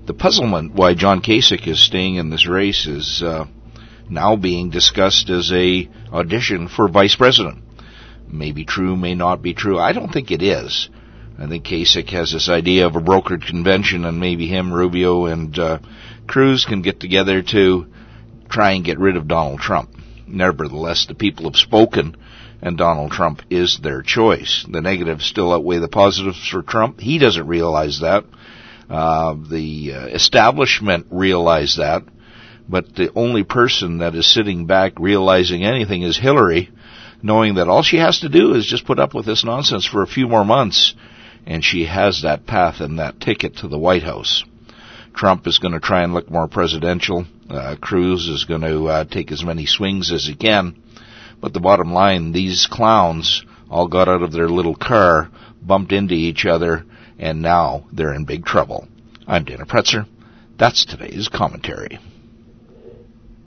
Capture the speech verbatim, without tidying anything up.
The puzzlement why John Kasich is staying in this race is uh, now being discussed as a audition for vice president. May be true, may not be true. I don't think it is. I think Kasich has this idea of a brokered convention, and maybe him, Rubio, and uh, Cruz can get together to try and get rid of Donald Trump. Nevertheless, the people have spoken, and Donald Trump is their choice. The negatives still outweigh the positives for Trump. He doesn't realize that. Uh, the uh, establishment realize that. But the only person that is sitting back realizing anything is Hillary, knowing that all she has to do is just put up with this nonsense for a few more months, and she has that path and that ticket to the White House. Trump is going to try and look more presidential. Uh, Cruz is going to uh, take as many swings as he can. But the bottom line, these clowns all got out of their little car, bumped into each other, and now they're in big trouble. I'm Dana Pretzer. That's today's commentary.